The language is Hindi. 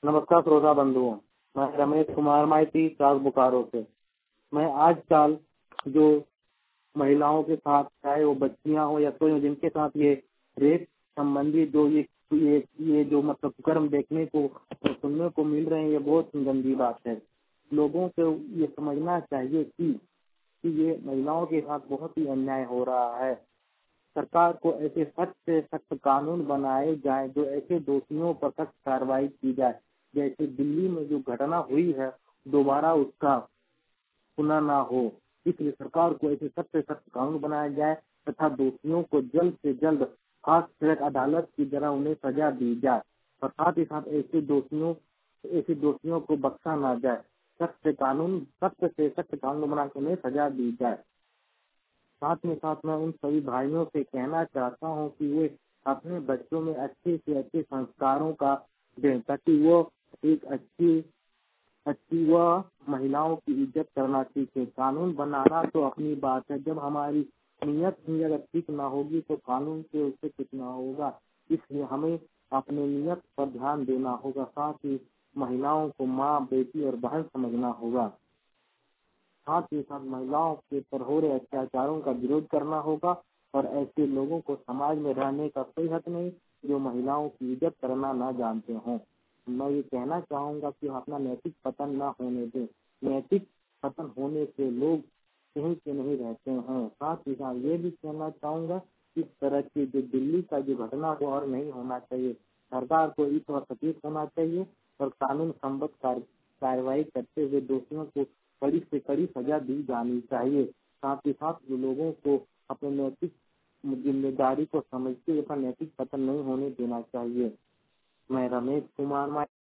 नमस्कार श्रोता बंधुओं, मैं रमेश कुमार माइती चाक बोकारो से। मैं आजकल जो महिलाओं के साथ, चाहे वो बच्चियां हो या कोई हो, जिनके साथ ये रेप संबंधी जो ये जो मतलब कर्म देखने को और सुनने को मिल रहे हैं, ये बहुत गंदी बात है। लोगों को ये समझना चाहिए कि ये महिलाओं के साथ बहुत ही अन्याय हो रहा है। सरकार को ऐसे सख्त से सख्त कानून बनाए जाए जो ऐसे दोषियों पर सख्त कार्रवाई की जाए। जैसे दिल्ली में जो घटना हुई है, दोबारा उसका सुना ना हो, इसलिए सरकार को ऐसे सख्त से सख्त कानून बनाया जाए तथा दोषियों को जल्द से जल्द फास्ट ट्रैक अदालत की तरह उन्हें सजा दी जाए और साथ ही साथ ऐसे दोषियों को बख्शा ना जाए। सख्त से सख्त कानून बना के उन्हें सजा दी जाए। साथ में साथ मैं उन सभी भाइयों से कहना चाहता हूँ कि वे अपने बच्चों में अच्छे से अच्छे संस्कारों का दें, ताकि वो एक अच्छी वह महिलाओं की इज्जत करना सीखे। कानून बनाना तो अपनी बात है, जब हमारी नीयत ही अगर ठीक ना होगी तो कानून से उससे कुछ ना होगा। इसलिए हमें अपने नियत पर ध्यान देना होगा, साथ ही महिलाओं को माँ, बेटी और बहन समझना होगा। साथ ही साथ महिलाओं के पर हो रहे अत्याचारों का विरोध करना होगा और ऐसे लोगों को समाज में रहने का कोई हक नहीं जो महिलाओं की इज्जत करना ना जानते हों। मैं ये कहना चाहूंगा कि अपना नैतिक पतन ना होने दें। नैतिक पतन होने से लोग कहीं के नहीं रहते हैं। साथ ही साथ ये भी कहना चाहूंगा, इस तरह की जो दिल्ली का जो घटना को और नहीं होना चाहिए। सरकार को इस पर सचेत होना चाहिए और कानून संबद्ध कार्रवाई करते हुए दोषियों को कड़ी से कड़ी सजा दी जानी चाहिए। साथ ही साथ जो लोगों को अपने नैतिक जिम्मेदारी को समझते हुए नैतिक पतन नहीं होने देना चाहिए। मैं रमेश कुमार